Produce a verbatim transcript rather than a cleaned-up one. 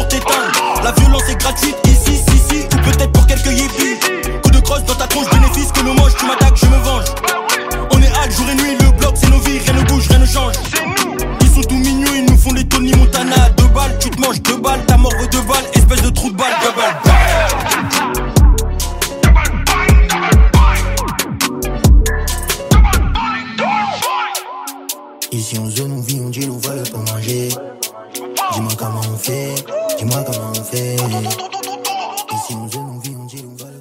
pour t'éteindre. La violence est gratuite ici, si, si, ou peut-être pour quelques yébis. Coup de crosse dans ta tronche, bénéfice que nous mange, tu m'attaques, je me venge. On est hâte, jour et nuit, le bloc c'est nos vies, rien ne bouge, rien ne change. Ils sont tout mignons, ils nous font des Tony Montana. Deux balles, tu te manges deux balles, ta mort veut deux balles, espèce de trou de balle, double balle. Ici en zone, on vit, on dit, on veut pour manger. Dis-moi comment on fait, dis-moi comment on fait. Ici en zone, on vit, on dit, on veut.